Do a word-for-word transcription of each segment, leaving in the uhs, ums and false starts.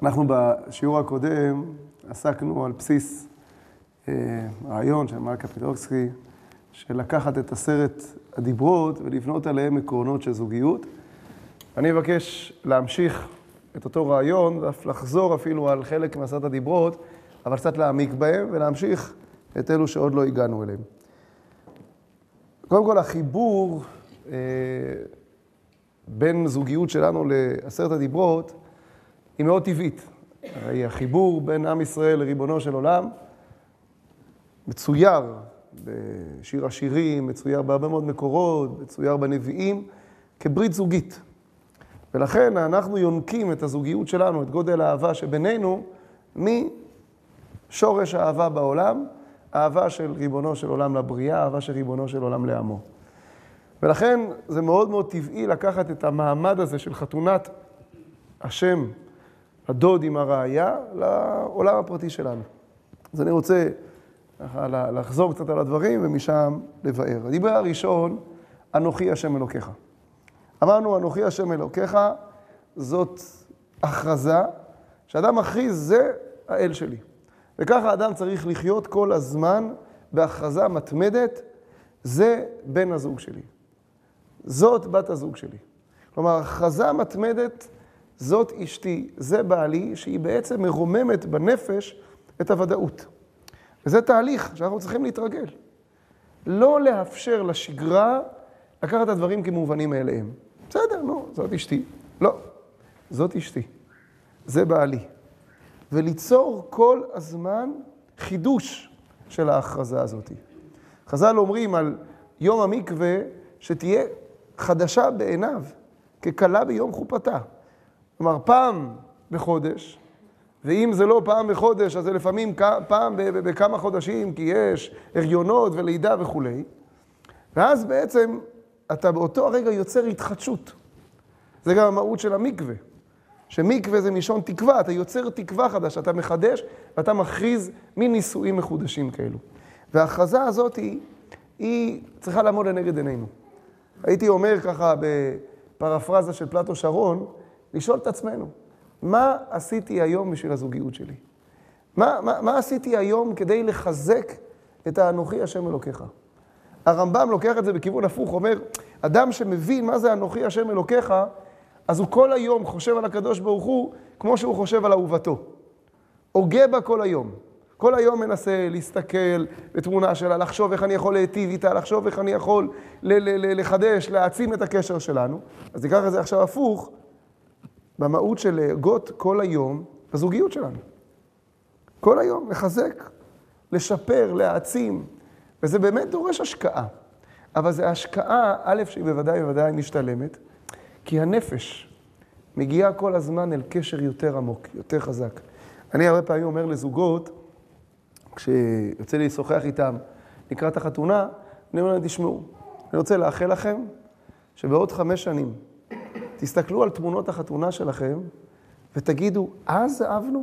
אנחנו בשיעור הקודם עסקנו על בסיס אה, רעיון של מרק קפילובסקי, של לקחת את עשרת הדיברות ולבנות עליהם עקרונות של זוגיות. אני מבקש להמשיך את אותו רעיון, ואף לחזור אפילו על חלק מעשרת הדיברות, אבל קצת להעמיק בהם ולהמשיך את אלו שעוד לא הגענו אליהם. קודם כל, החיבור אה, בין זוגיות שלנו לעשרת הדיברות היא מאוד טבעית. הרי החיבור בין עם ישראל לריבונו של עולם מצויר בשיר השירים, מצויר בהרבה מאוד מקורות, מצויר בנביאים, כברית זוגית. ולכן אנחנו יונקים את הזוגיות שלנו, את גודל האהבה שבינינו, משורש האהבה בעולם, האהבה של ריבונו של עולם לבריאה, האהבה של ריבונו של עולם לעמו. ולכן זה מאוד מאוד טבעי לקחת את המעמד הזה של חתונת השם, הדוד עם הרעיה, לעולם הפרטי שלנו. אז אני רוצה לחזור קצת על הדברים ומשם לבאר. הדיבר הראשון, אנוכי השם אלוקיך. אמרנו, אנוכי השם אלוקיך, זאת הכרזה, שאדם מכריז, זה האל שלי. וככה האדם צריך לחיות כל הזמן בהכרזה מתמדת, זה בן הזוג שלי. זאת בת הזוג שלי. כלומר, הכרזה מתמדת, זאת אשתי, זה בעלי, שהיא בעצם מרוממת בנפש את הוודאות. וזה תהליך שאנחנו צריכים להתרגל. לא לאפשר לשגרה לקחת את הדברים כמובנים מאליהם. בסדר, נו, זאת אשתי. לא, זאת אשתי. זה בעלי. וליצור כל הזמן חידוש של ההכרזה הזאת. חז"ל אומרים על יום המקווה שתהיה חדשה בעיניו, כקלה ביום חופתה. כלומר, פעם בחודש, ואם זה לא פעם בחודש, אז זה לפעמים פעם בכמה חודשים, כי יש הריונות ולידה וכו'. ואז בעצם אתה באותו הרגע יוצר התחדשות. זה גם המהות של המקווה. שמקווה זה מלשון תקווה, אתה יוצר תקווה חדשה, אתה מחדש ואתה מכריז מנישואים מחודשים כאלו. וההכרזה הזאת היא, היא צריכה לעמוד לנגד עינינו. הייתי אומר ככה בפרפרזה של פלטו שרון, לשאול את עצמנו, מה עשיתי היום בשביל הזוגיות שלי? מה, מה, מה עשיתי היום כדי לחזק את האנוכי השם אלוקיך? הרמב"ם לוקח את זה בכיוון הפוך, אומר, אדם שמבין מה זה אנוכי השם אלוקיך, אז הוא כל היום חושב על הקדוש ברוך הוא כמו שהוא חושב על אהובתו. הוגה בה כל היום. כל היום מנסה להסתכל בתמונה שלה, לחשוב איך אני יכול להיטיב איתה, לחשוב איך אני יכול ל- ל- ל- לחדש, להעצים את הקשר שלנו. אז תיקח את זה עכשיו הפוך, במהות של להגות כל היום בזוגיות שלנו. כל היום, לחזק, לשפר, להעצים. וזה באמת דורש השקעה. אבל זו השקעה, א', שהיא בוודאי בוודאי משתלמת, כי הנפש מגיעה כל הזמן אל קשר יותר עמוק, יותר חזק. אני הרבה פעמים אומר לזוגות, כשיוצא לי לשוחח איתם לקראת החתונה, אני אומר להם, תשמעו, אני רוצה לאחל לכם שבעוד חמש שנים תסתכלו על תמונות החתונה שלכם ותגידו, אז אהבנו?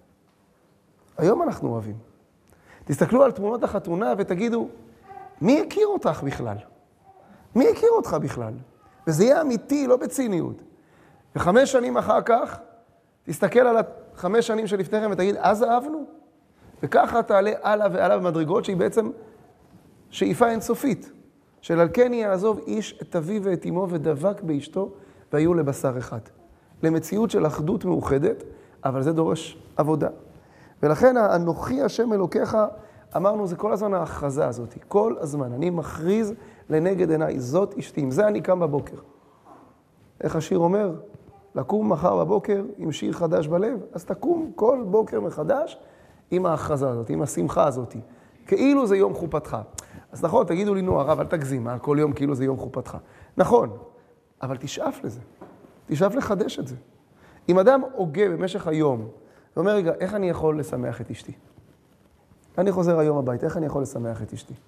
היום אנחנו אוהבים. תסתכלו על תמונות החתונה ותגידו, מי הכיר אותך בכלל? מי הכיר אותך בכלל? וזה יהיה אמיתי, לא בציניות. וחמש שנים אחר כך, תסתכל על החמש שנים שלפניכם ותגיד, אז אהבנו? וככה תעלה הלאה והלאה במדרגות שהיא בעצם שאיפה אינסופית. של על כן יעזוב איש את אביו ואת אמו ודבק באשתו והיו לבשר אחד. למציאות של אחדות מאוחדת, אבל זה דורש עבודה. ולכן האנוכי השם אלוקיך, אמרנו, זה כל הזמן ההכרזה הזאת. כל הזמן. אני מכריז לנגד עיניי, זאת אשתי. עם זה אני קם בבוקר. איך השיר אומר? לקום מחר בבוקר עם שיר חדש בלב, אז תקום כל בוקר מחדש עם ההכרזה הזאת, עם השמחה הזאת. כאילו זה יום חופתך. אז נכון, תגידו לי, נו, הרב, אל תגזים, מה? כל יום כאילו זה יום חופתך. נכון, אבל תשאף לזה. תשאף לחדש את זה. אם אדם הוגה במשך היום, ואומר, רגע, איך אני יכול לשמח את אשתי? אני חוזר היום הביתה, איך אני יכול לשמח את אשתי?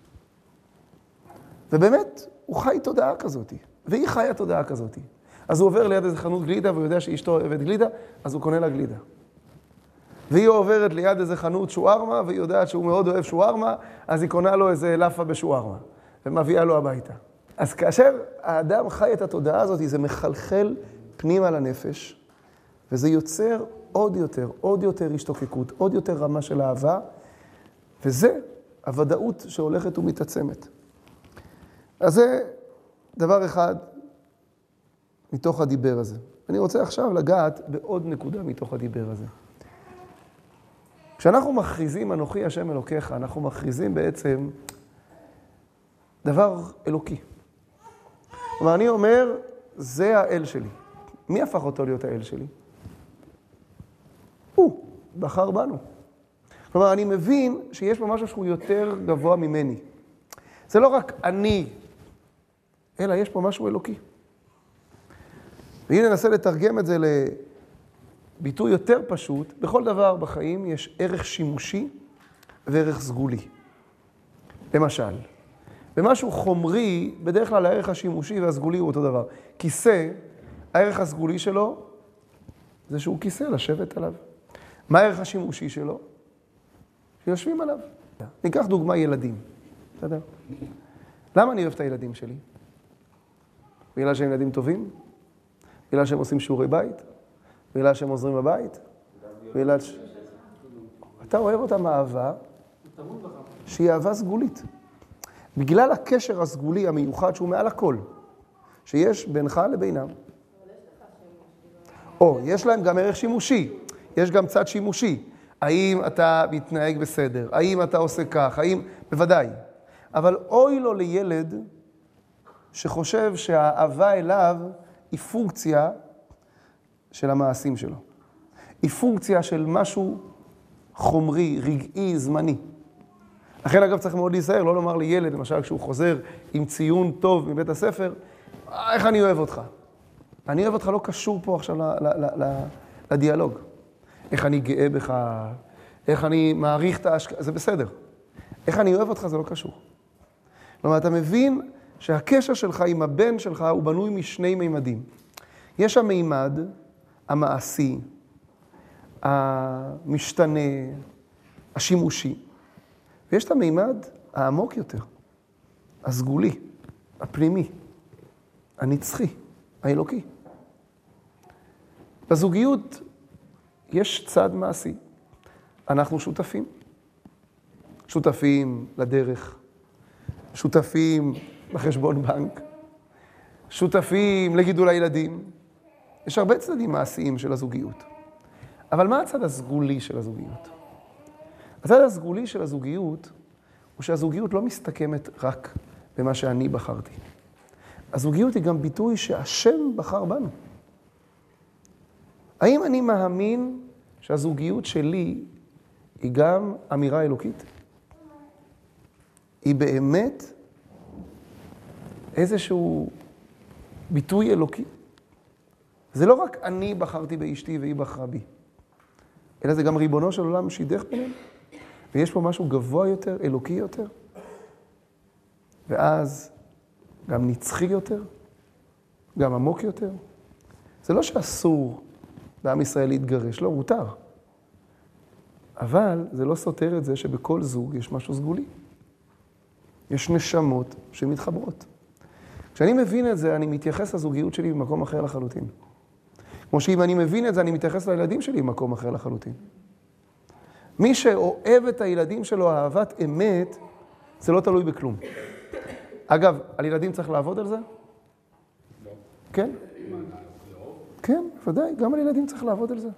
ובאמת, הוא חי תודעה כזאת, והיא חיה תודעה כזאת. אז הוא עובר ליד איזה חנות גלידה, והוא יודע שאשתו אוהבת גלידה, אז הוא קונה לה גלידה. והיא עוברת ליד איזה חנות שוארמה, והיא יודעת שהוא מאוד אוהב שוארמה, אז היא קונה לו איזה לפה בשוארמה, ומביאה לו הביתה. אז כאשר האדם חי את התודעה הזאת, זה מחלחל פנימה לנפש, וזה יוצר עוד יותר, עוד יותר השתוקקות, עוד יותר רמה של אהבה, וזה הוודאות שהולכת ומתעצמת. אז זה דבר אחד מתוך הדיבר הזה. אני רוצה עכשיו לגעת בעוד נקודה מתוך הדיבר הזה. כשאנחנו מכריזים אנוכי השם אלוקיך, אנחנו מכריזים בעצם דבר אלוקי. כלומר, אני אומר, זה האל שלי. מי הפך אותו להיות האל שלי? הוא בחר בנו. כלומר, אני מבין שיש פה משהו שהוא יותר גבוה ממני. זה לא רק אני, אלא יש פה משהו אלוקי. ואם ננסה לתרגם את זה לביטוי יותר פשוט, בכל דבר בחיים יש ערך שימושי וערך סגולי. למשל, במשהו חומרי, בדרך כלל הערך השימושי והסגולי הוא אותו דבר. כיסא, הערך הסגולי שלו זה שהוא כיסא לשבת עליו. מה הערך השימושי שלו? שיושבים עליו. ניקח דוגמה ילדים. בסדר? למה אני אוהב את הילדים שלי? בגלל שהם ילדים טובים? בגלל שהם עושים שיעורי בית? בגלל שהם עוזרים בבית? בגלל ש... אתה אוהב אותם אהבה שהיא אהבה סגולית. בגלל הקשר הסגולי המיוחד שהוא מעל הכל, שיש בינך לבינם. או, יש להם גם ערך שימושי, יש גם צד שימושי. האם אתה מתנהג בסדר? האם אתה עושה כך? האם... בוודאי. אבל אוי לו לילד שחושב שהאהבה אליו היא פונקציה של המעשים שלו. היא פונקציה של משהו חומרי, רגעי, זמני. לכן אגב צריך מאוד להיזהר, לא לומר לילד, למשל כשהוא חוזר עם ציון טוב מבית הספר, איך אני אוהב אותך? אני אוהב אותך לא קשור פה עכשיו ל- ל- ל- ל- לדיאלוג. איך אני גאה בך, איך אני מעריך את ההשקעה, זה בסדר. איך אני אוהב אותך זה לא קשור. כלומר, אתה מבין שהקשר שלך עם הבן שלך הוא בנוי משני מימדים. יש המימד המעשי, המשתנה, השימושי, ויש את המימד העמוק יותר, הסגולי, הפנימי, הנצחי, האלוקי. בזוגיות יש צד מעשי. אנחנו שותפים. שותפים לדרך, שותפים בחשבון בנק, שותפים לגידול הילדים. יש הרבה צדדים מעשיים של הזוגיות. אבל מה הצד הסגולי של הזוגיות? הצד הסגולי של הזוגיות הוא שהזוגיות לא מסתכמת רק במה שאני בחרתי. הזוגיות היא גם ביטוי שהשם בחר בנו. האם אני מאמין שהזוגיות שלי היא גם אמירה אלוקית? היא באמת איזשהו ביטוי אלוקי? זה לא רק אני בחרתי באשתי והיא בחרה בי, אלא זה גם ריבונו של עולם שידך ביניהם. ויש פה משהו גבוה יותר, אלוקי יותר, ואז גם נצחי יותר, גם עמוק יותר. זה לא שאסור בעם ישראל להתגרש, לא, מותר. אבל זה לא סותר את זה שבכל זוג יש משהו סגולי. יש נשמות שמתחברות. כשאני מבין את זה, אני מתייחס לזוגיות שלי במקום אחר לחלוטין. כמו שאם אני מבין את זה, אני מתייחס לילדים שלי במקום אחר לחלוטין. מי שאוהב את הילדים שלו אהבת אמת, זה לא תלוי בכלום. אגב, על ילדים צריך לעבוד על זה? לא. כן? כן, ודאי, גם על ילדים צריך לעבוד על זה.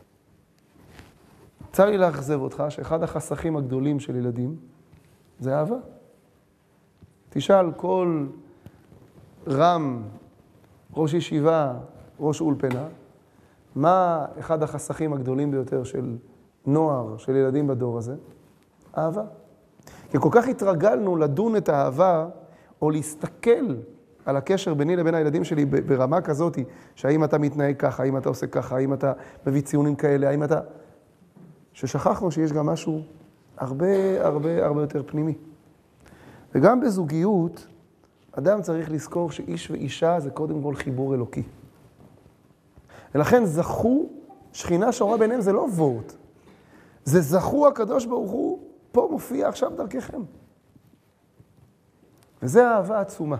צר לי לאכזב אותך שאחד החסכים הגדולים של ילדים זה אהבה. תשאל כל רם, ראש ישיבה, ראש אולפנה, מה אחד החסכים הגדולים ביותר של נוער, של ילדים בדור הזה? אהבה. כי כל כך התרגלנו לדון את האהבה, או להסתכל על הקשר ביני לבין הילדים שלי ברמה כזאת, שהאם אתה מתנהג ככה, האם אתה עושה ככה, האם אתה מביא ציונים כאלה, האם אתה... ששכחנו שיש גם משהו הרבה הרבה הרבה יותר פנימי. וגם בזוגיות, אדם צריך לזכור שאיש ואישה זה קודם כל חיבור אלוקי. ולכן זכו, שכינה שורה ביניהם זה לא וורט. זה זכו הקדוש ברוך הוא, פה מופיע עכשיו דרככם. וזה האהבה עצומה.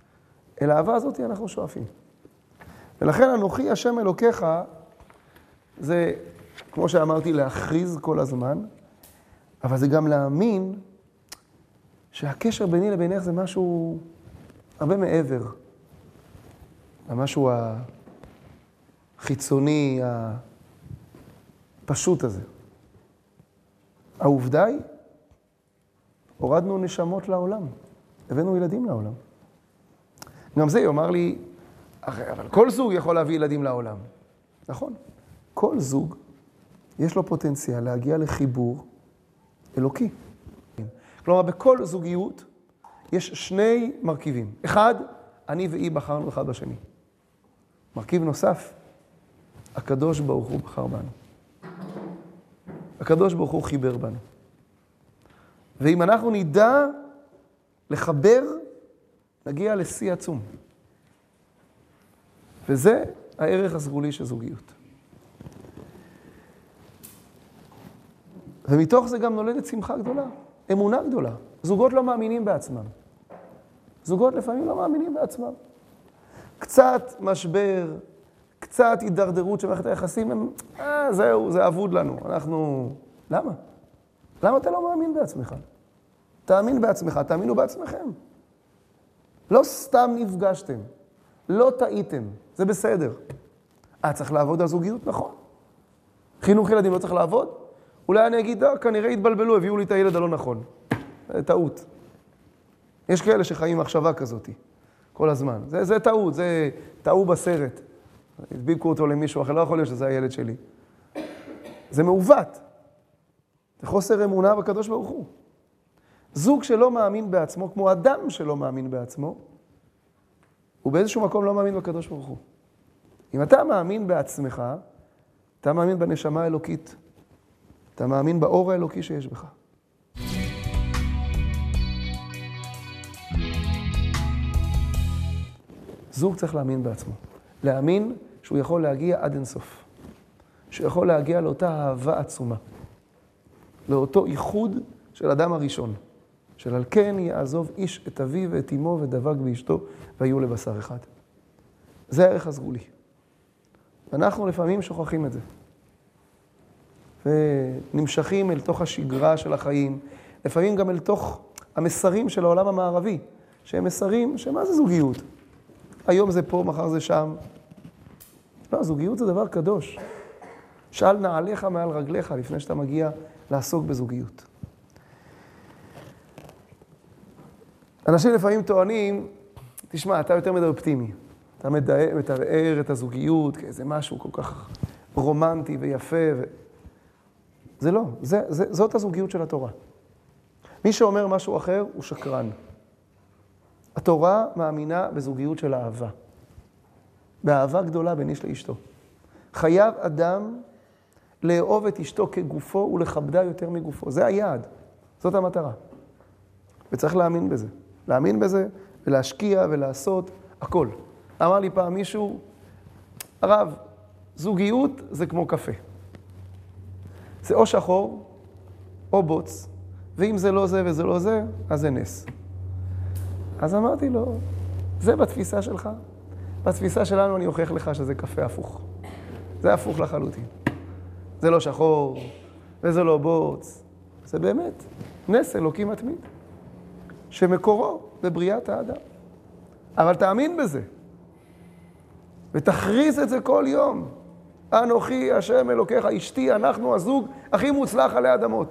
אל האהבה הזאת אנחנו שואפים. ולכן אנוכי השם אלוקיך, זה, כמו שאמרתי, להכריז כל הזמן, אבל זה גם להאמין שהקשר ביני לבינך זה משהו הרבה מעבר. המשהו החיצוני, הפשוט הזה. העובדה היא, הורדנו נשמות לעולם, הבאנו ילדים לעולם. גם זה יאמר לי, אבל כל זוג יכול להביא ילדים לעולם. נכון, כל זוג יש לו פוטנציאל להגיע לחיבור אלוקי. כלומר, בכל זוגיות יש שני מרכיבים. אחד, אני והיא בחרנו אחד בשני. מרכיב נוסף, הקדוש ברוך הוא בחר בנו. הקדוש ברוך הוא חיבר בנו. ואם אנחנו נדע לחבר, נגיע לשיא עצום. וזה הערך הסגולי של זוגיות. ומתוך זה גם נולדת שמחה גדולה, אמונה גדולה. זוגות לא מאמינים בעצמם. זוגות לפעמים לא מאמינים בעצמם. קצת משבר, קצת הידרדרות של מערכת היחסים, הם, אה, זהו, זה אבוד לנו. אנחנו... למה? למה אתה לא מאמין בעצמך? תאמין בעצמך, תאמינו בעצמכם. לא סתם נפגשתם, לא טעיתם, זה בסדר. אה, צריך לעבוד על זוגיות? נכון. חינוך ילדים לא צריך לעבוד? אולי אני אגיד, אה, כנראה התבלבלו, הביאו לי את הילד הלא נכון. זה טעות. יש כאלה שחיים מחשבה כזאת, כל הזמן. זה, זה טעות, זה טעו בסרט. הדביקו אותו למישהו אחר, לא יכול להיות שזה הילד שלי. זה מעוות. זה חוסר אמונה בקדוש ברוך הוא. זוג שלא מאמין בעצמו, כמו אדם שלא מאמין בעצמו, הוא באיזשהו מקום לא מאמין בקדוש ברוך הוא. אם אתה מאמין בעצמך, אתה מאמין בנשמה האלוקית. אתה מאמין באור האלוקי שיש בך. זוג צריך להאמין בעצמו. להאמין שהוא יכול להגיע עד אינסוף. שהוא יכול להגיע לאותה אהבה עצומה. לאותו ייחוד של אדם הראשון. של על כן יעזוב איש את אביו ואת אמו ודבק באשתו והיו לבשר אחד. זה הערך הסגולי. אנחנו לפעמים שוכחים את זה. ונמשכים אל תוך השגרה של החיים, לפעמים גם אל תוך המסרים של העולם המערבי, שהם מסרים שמה זה זוגיות? היום זה פה, מחר זה שם. לא, זוגיות זה דבר קדוש. שאל נעליך מעל רגליך לפני שאתה מגיע לעסוק בזוגיות. אנשים לפעמים טוענים, תשמע, אתה יותר מדי אופטימי. אתה מתאר את הזוגיות כאיזה משהו כל כך רומנטי ויפה. ו... זה לא, זה, זה, זאת הזוגיות של התורה. מי שאומר משהו אחר הוא שקרן. התורה מאמינה בזוגיות של אהבה. באהבה גדולה בין איש לאשתו. חייב אדם לאהוב את אשתו כגופו ולכבדה יותר מגופו. זה היעד, זאת המטרה. וצריך להאמין בזה. להאמין בזה ולהשקיע ולעשות הכל. אמר לי פעם מישהו, הרב, זוגיות זה כמו קפה. זה או שחור או בוץ, ואם זה לא זה וזה לא זה, אז זה נס. אז אמרתי לו, זה בתפיסה שלך? בתפיסה שלנו אני אוכיח לך שזה קפה הפוך. זה הפוך לחלוטין. זה לא שחור, וזה לא בוץ. זה באמת נס אלוקי מתמיד, שמקורו בבריאת האדם. אבל תאמין בזה, ותכריז את זה כל יום. אנוכי, השם אלוקיך, אשתי, אנחנו הזוג הכי מוצלח עלי אדמות.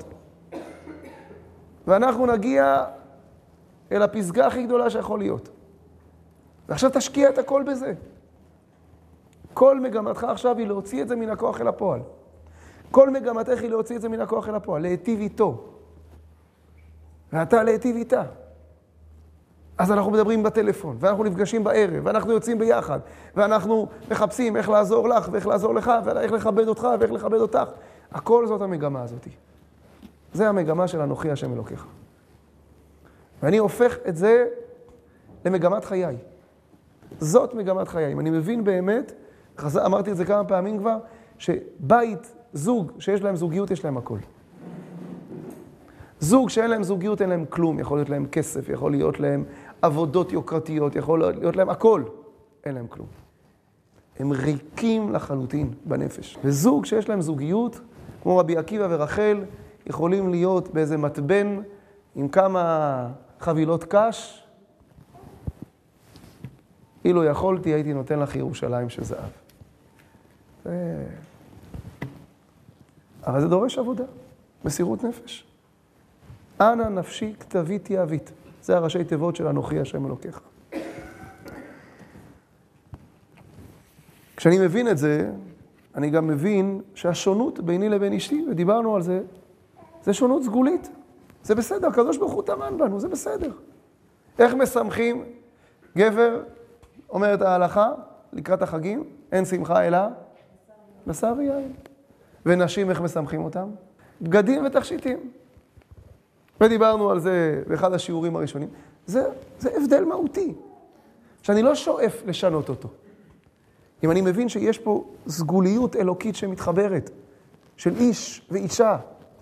ואנחנו נגיע אל הפסגה הכי גדולה שיכול להיות. ועכשיו תשקיע את הכל בזה. כל מגמתך עכשיו היא להוציא את זה מן הכוח אל הפועל. כל מגמתך היא להוציא את זה מן הכוח אל הפועל, להיטיב איתו. ואתה להיטיב איתה. אז אנחנו מדברים בטלפון, ואנחנו נפגשים בערב, ואנחנו יוצאים ביחד, ואנחנו מחפשים איך לעזור לך, ואיך לעזור לך, ואיך לכבד אותך, ואיך לכבד אותך. הכל זאת המגמה הזאת. זה המגמה של אנוכי השם אלוקיך. ואני הופך את זה למגמת חיי. זאת מגמת חיי. אם אני מבין באמת, אמרתי את זה כמה פעמים כבר, שבית, זוג, שיש להם זוגיות, יש להם הכל. זוג שאין להם זוגיות, אין להם כלום. יכול להיות להם כסף, יכול להיות להם עבודות יוקרתיות, יכול להיות להם הכל. אין להם כלום. הם ריקים לחלוטין בנפש. וזוג שיש להם זוגיות, כמו רבי עקיבא ורחל, יכולים להיות באיזה מטבן עם כמה חבילות קש. אילו יכולתי, הייתי נותן לך ירושלים של זהב. זה... אבל זה דורש עבודה, מסירות נפש. אנא נפשי כתבית יאבית. זה הראשי תיבות של אנוכי השם אלוקיך. כשאני מבין את זה, אני גם מבין שהשונות ביני לבין אשתי, ודיברנו על זה, זה שונות סגולית. זה בסדר, הקדוש ברוך הוא טמן בנו, זה בסדר. איך משמחים? גבר, אומרת ההלכה, לקראת החגים, אין שמחה אלא בשר ויין. ונשים, איך משמחים אותם? בגדים ותכשיטים. ודיברנו על זה באחד השיעורים הראשונים. זה, זה הבדל מהותי, שאני לא שואף לשנות אותו. אם אני מבין שיש פה סגוליות אלוקית שמתחברת, של איש ואישה.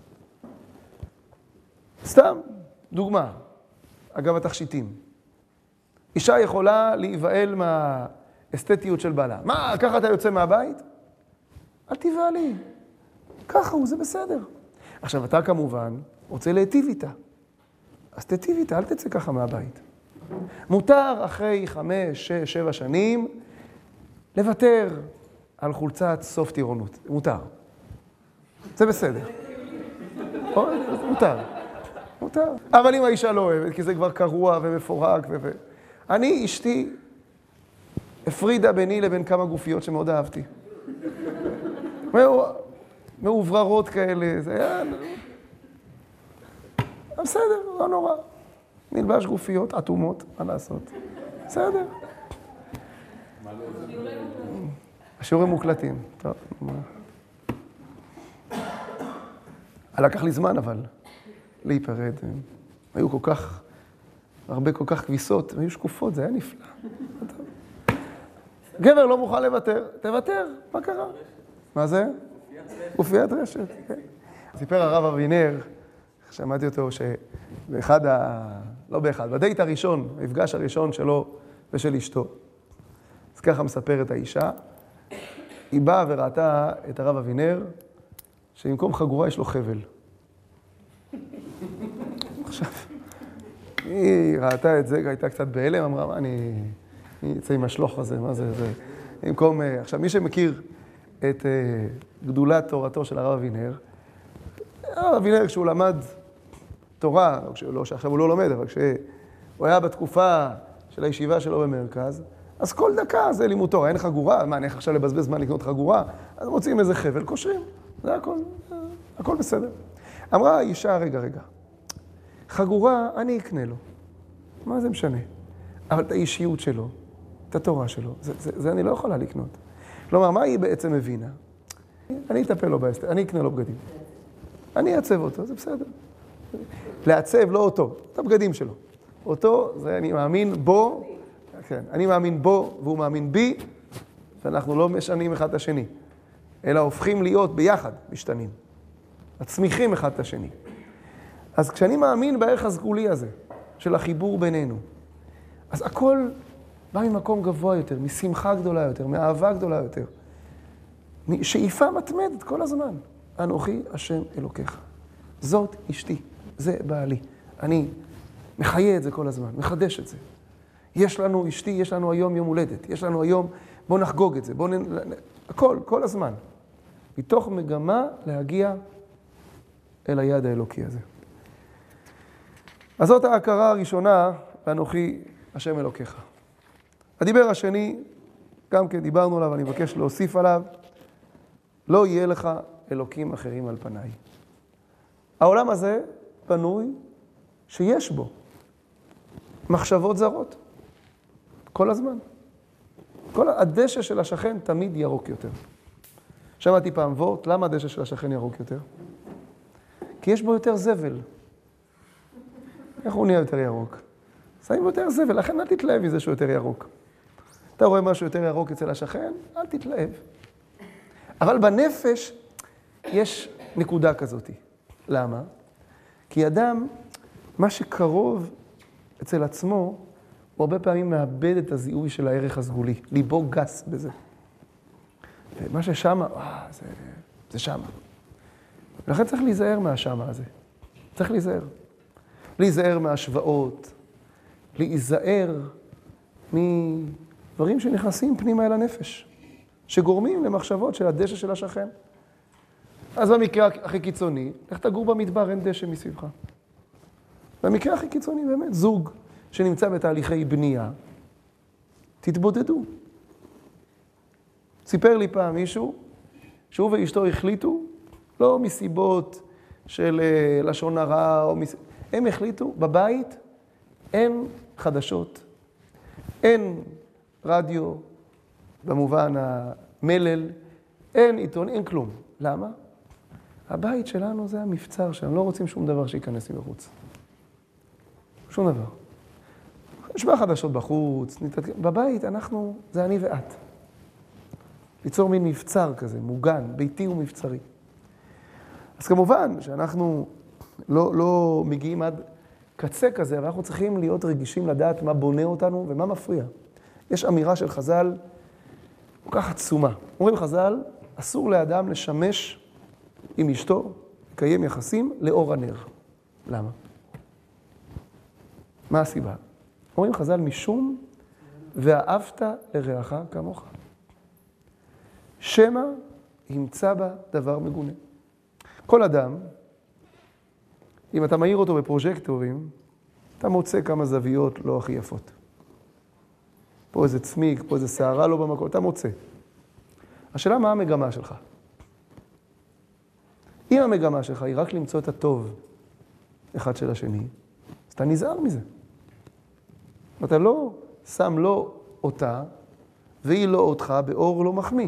סתם, דוגמה, אגב התכשיטים. אישה יכולה להיבהל מהאסתטיות של בעלה. מה, ככה אתה יוצא מהבית? אל תיבהלי. ככה הוא, זה בסדר. עכשיו, אתה כמובן רוצה להיטיב איתה. אז תיטיב איתה, אל תצא ככה מהבית. מותר אחרי חמש, שש, שבע שנים לוותר על חולצת סוף טירונות. מותר. זה בסדר. מותר. מותר. אבל אם האישה לא אוהבת, כי זה כבר קרוע ומפורק ו... אני, אשתי, הפרידה ביני לבין כמה גופיות שמאוד אהבתי. מעובררות כאלה, זה היה... בסדר, לא נורא. נלבש גופיות, אטומות, מה לעשות? בסדר. השיעורים מוקלטים. טוב. לקח לי זמן, אבל להיפרד. היו כל כך, הרבה כל כך כביסות, היו שקופות, זה היה נפלא. גבר לא מוכן לוותר, תוותר, מה קרה? מה זה? גופיית רשת. סיפר הרב אבינר, שמעתי אותו שבאחד ה... לא באחד, בדייט הראשון, המפגש הראשון שלו ושל אשתו. אז ככה מספרת האישה, היא באה וראתה את הרב אבינר, שבמקום חגורה יש לו חבל. עכשיו, היא ראתה את זה, הייתה קצת בהלם, אמרה, מה אני... אני אצא עם השלוח הזה, מה זה? זה... במקום... עכשיו, מי שמכיר את גדולת תורתו של הרב אבינר, הרב אבינר, כשהוא למד תורה, לא שעכשיו הוא לא לומד, אבל כשהוא היה בתקופה של הישיבה שלו במרכז, אז כל דקה זה לימוד תורה, אין חגורה, מה, אני איך עכשיו לבזבז זמן לקנות חגורה? אז מוצאים איזה חבל, קושרים, זה הכל, הכל בסדר. אמרה האישה, רגע, רגע, חגורה אני אקנה לו, מה זה משנה? אבל את האישיות שלו, את התורה שלו, זה, זה, זה אני לא יכולה לקנות. כלומר, מה היא בעצם מבינה? אני אטפל לו בהסתר, אני אקנה לו בגדים. אני אעצב אותו, זה בסדר. לעצב לא אותו, את הבגדים שלו. אותו, זה אני מאמין בו, כן, אני מאמין בו והוא מאמין בי, ואנחנו לא משנים אחד את השני, אלא הופכים להיות ביחד משתנים. מצמיחים אחד את השני. אז כשאני מאמין בערך הסגולי הזה, של החיבור בינינו, אז הכל בא ממקום גבוה יותר, משמחה גדולה יותר, מאהבה גדולה יותר, משאיפה מתמדת כל הזמן. אנוכי השם אלוקיך. זאת אשתי, זה בעלי. אני מחיה את זה כל הזמן, מחדש את זה. יש לנו אשתי, יש לנו היום יום הולדת, יש לנו היום, בוא נחגוג את זה, בוא נ... הכל, כל הזמן. מתוך מגמה להגיע אל היד האלוקי הזה. אז זאת ההכרה הראשונה, ואנוכי השם אלוקיך. הדיבר השני, גם כן דיברנו עליו, אני מבקש להוסיף עליו, לא יהיה לך אלוקים אחרים על פניי. העולם הזה בנוי שיש בו מחשבות זרות. כל הזמן. כל הדשא של השכן תמיד ירוק יותר. שמעתי פעם וורט, למה הדשא של השכן ירוק יותר? כי יש בו יותר זבל. איך הוא נהיה יותר ירוק? שמים בו יותר זבל, לכן אל תתלהב מזה שהוא יותר ירוק. אתה רואה משהו יותר ירוק אצל השכן, אל תתלהב. אבל בנפש יש נקודה כזאת. למה? כי אדם, מה שקרוב אצל עצמו, הוא הרבה פעמים מאבד את הזיהוי של הערך הסגולי. ליבו גס בזה. ומה ששמה, אה, זה, זה שמה. ולכן צריך להיזהר מהשמה הזה. צריך להיזהר. להיזהר מהשוואות, להיזהר מדברים שנכנסים פנימה אל הנפש, שגורמים למחשבות של הדשא של השכן. אז במקרה הכי קיצוני, איך תגור במדבר, אין דשא מסביבך. במקרה הכי קיצוני באמת, זוג שנמצא בתהליכי בנייה, תתבודדו. סיפר לי פעם מישהו, שהוא ואשתו החליטו, לא מסיבות של לשון הרע, או מס... הם החליטו, בבית אין חדשות, אין רדיו, במובן המלל, אין עיתון, אין כלום. למה? הבית שלנו זה המבצר שלנו, לא רוצים שום דבר שייכנס מבחוץ. שום דבר. יש בה חדשות בחוץ, נתעד... בבית אנחנו, זה אני ואת. ליצור מין מבצר כזה, מוגן, ביתי ומבצרי. אז כמובן שאנחנו לא, לא מגיעים עד קצה כזה, אבל אנחנו צריכים להיות רגישים לדעת מה בונה אותנו ומה מפריע. יש אמירה של חז"ל כל כך עצומה. אומרים חז"ל, אסור לאדם לשמש עם אשתו, לקיים יחסים לאור הנר. למה? מה הסיבה? אומרים חז"ל, משום ואהבת לרעך כמוך. שמא ימצא בה דבר מגונה. כל אדם, אם אתה מאיר אותו בפרוז'קטורים, אתה מוצא כמה זוויות לא הכי יפות. פה איזה צמיג, פה איזה שערה לא במקום, אתה מוצא. השאלה מה המגמה שלך? אם המגמה שלך היא רק למצוא את הטוב אחד של השני, אז אתה נזהר מזה. אתה לא שם לא אותה, והיא לא אותך באור לא מחמיא.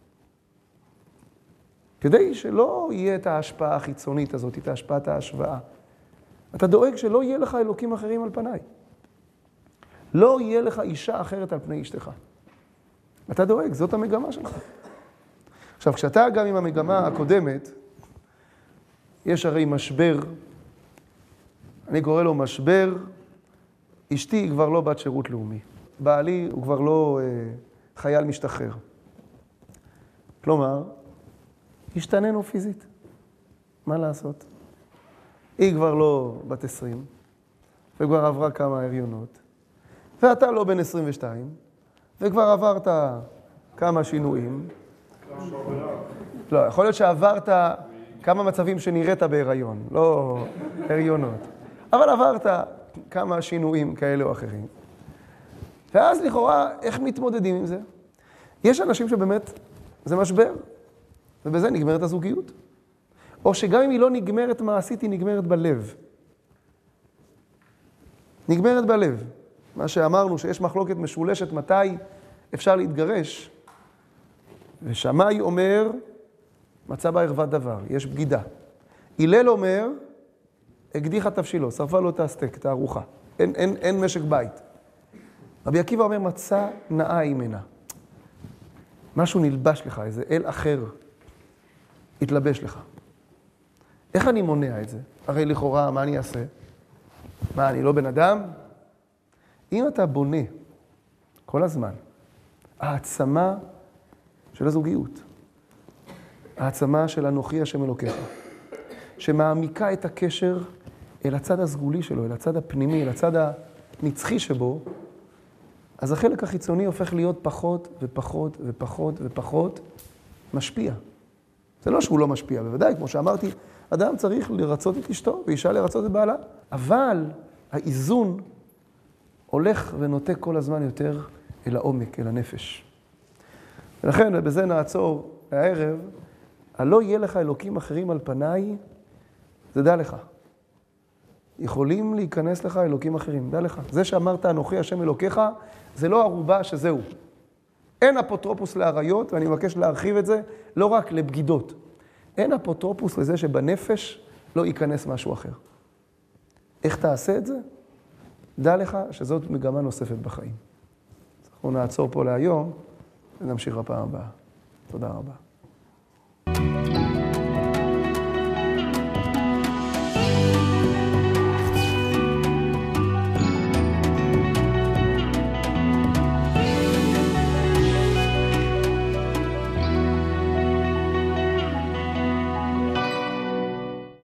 כדי שלא יהיה את ההשפעה החיצונית הזאת, את ההשפעת ההשוואה. אתה דואג שלא יהיה לך אלוקים אחרים על פניי. לא יהיה לך אישה אחרת על פני אשתך. אתה דואג, זאת המגמה שלך. עכשיו, כשאתה גם עם המגמה הקודמת, יש הרי משבר, אני קורא לו משבר, אשתי היא כבר לא בת שירות לאומי. בעלי הוא כבר לא אה, חייל משתחרר. כלומר, השתננו פיזית. מה לעשות? היא כבר לא בת עשרים, וכבר עברה כמה הריונות, ואתה לא בן עשרים ושתיים, וכבר עברת כמה שינויים. לא, יכול להיות שעברת כמה מצבים שנראית בהיריון, לא הריונות. אבל עברת כמה שינויים כאלה או אחרים. ואז לכאורה, איך מתמודדים עם זה? יש אנשים שבאמת, זה משבר, ובזה נגמרת הזוגיות. או שגם אם היא לא נגמרת מעשית, היא נגמרת בלב. נגמרת בלב. מה שאמרנו, שיש מחלוקת משולשת מתי אפשר להתגרש, ושמאי אומר, מצא בה ערוות דבר, יש בגידה. הלל אומר, הקדיחה תבשילו, שרפה לו את הסטייק, את הארוחה. אין, אין, אין משק בית. רבי עקיבא אומר, מצא נאה ממנה. משהו נלבש לך, איזה אל אחר התלבש לך. איך אני מונע את זה? הרי לכאורה, מה אני אעשה? מה, אני לא בן אדם? אם אתה בונה כל הזמן, העצמה של הזוגיות, העצמה של אנוכי השם אלוקיך, שמעמיקה את הקשר אל הצד הסגולי שלו, אל הצד הפנימי, אל הצד הנצחי שבו, אז החלק החיצוני הופך להיות פחות ופחות ופחות ופחות משפיע. זה לא שהוא לא משפיע, בוודאי, כמו שאמרתי, אדם צריך לרצות את אשתו ואישה לרצות את בעלה, אבל האיזון הולך ונוטה כל הזמן יותר אל העומק, אל הנפש. ולכן, ובזה נעצור הערב, הלא יהיה לך אלוקים אחרים על פניי, זה דע לך. יכולים להיכנס לך אלוקים אחרים, דע לך. זה שאמרת אנוכי השם אלוקיך, זה לא ערובה שזהו. אין אפוטרופוס לעריות, ואני מבקש להרחיב את זה, לא רק לבגידות. אין אפוטרופוס לזה שבנפש לא ייכנס משהו אחר. איך תעשה את זה? דע לך שזאת מגמה נוספת בחיים. אנחנו נעצור פה להיום, ונמשיך בפעם הבאה. תודה רבה.